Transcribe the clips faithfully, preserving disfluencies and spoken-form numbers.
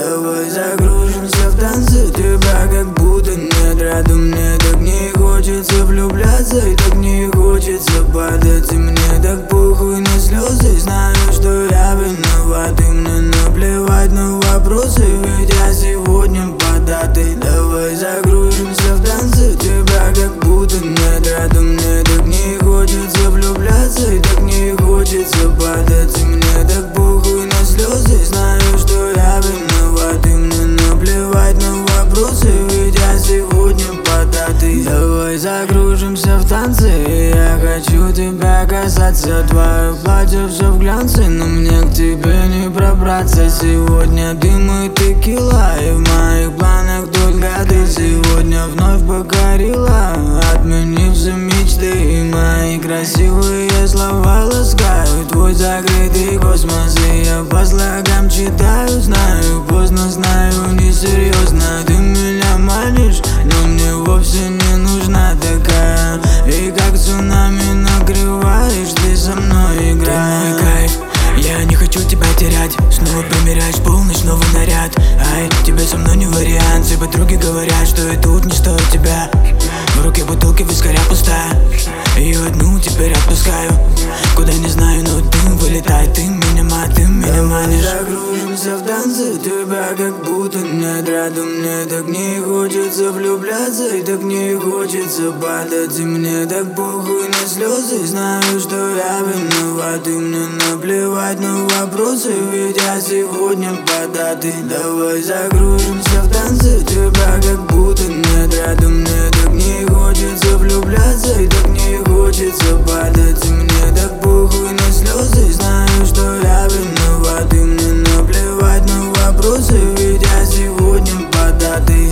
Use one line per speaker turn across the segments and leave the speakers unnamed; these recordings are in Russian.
Давай загружимся в танцы, тебя как будто нет рядом. Мне так не хочется влюбляться, и так не хочется падать. И мне так похуй на слезы, знаю, что я виноват. И мне наплевать на вопросы, ведь я сегодня податый. Давай загружимся в танцы, тебя как будто нет рядом. Мне так не хочется влюбляться, и так не хочется падать. И мне так похуй на слезы, знаю, что я виноват. И мне наплевать на вопросы, ведь я сегодня податый. Давай загружимся в танцы, я хочу тебя касаться. Твое платье все в глянце, но мне к тебе не пробраться. Сегодня дым и текила, и в моих планах только ты. Сегодня вновь покорила, отменив все мечты. И мои красивые слова ласкают твой закрытый космос. И я по слогам читаю, знаю, поздно, знаю, несерьезно. Ты меня манишь, но мне вовсе не нужна такая. И как цунами накрываешь, ты со мной играешь. Ты мой кайф, я не хочу тебя терять. Снова примеряешь полночь, новый наряд. Ай, тебе со мной не вариант. Все подруги говорят, что и тут не стоит тебя. В руке бутылки вискаря пустая, ее одну теперь отпускаю. Куда не знаю, но дым вылетает. Ты меня мать, ты меня манишь. Загружимся в танцы, тебя как будто нет рядом. Мне так не хочется влюбляться, и так не хочется падать. И мне так похуй на слезы, знаю, что я виноват. И мне наплевать на вопросы, ведь я сегодня податый. Давай загружимся в танцы, тебя как будто нет рядом. Мне так не хочется влюбляться, и так не хочется падать. И мне так похуй на слезы, знаю, что я виноват. И мне наплевать на вопросы, ведь я сегодня податый.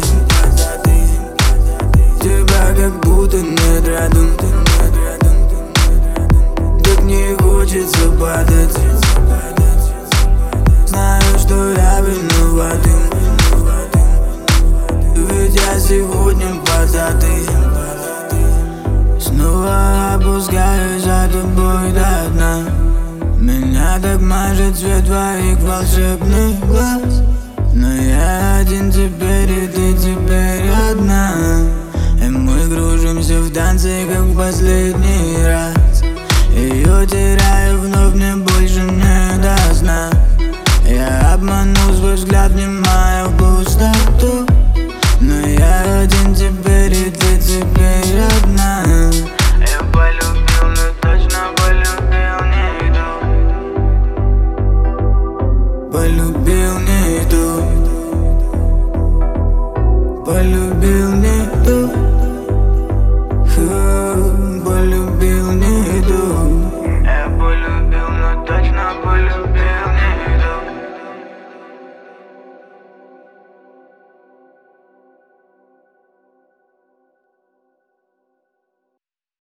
Тебя как будто нет рядом. Так не хочется падать. Знаю, что я виноват. Ведь я сегодня податый. Снова опускаюсь за тобой до дна. Меня так мажет цвет твоих волшебных глаз. Но я один теперь, и ты теперь одна. И мы кружимся в танце, как в последний раз. Ее теряю вновь, мне больше не до сна. Я обманул свой взгляд, внимая в пустоту. Но я один теперь, и ты теперь одна. Я полюбил, но точно полюбил не ту. Полюбил не ту. Полюбил не ту.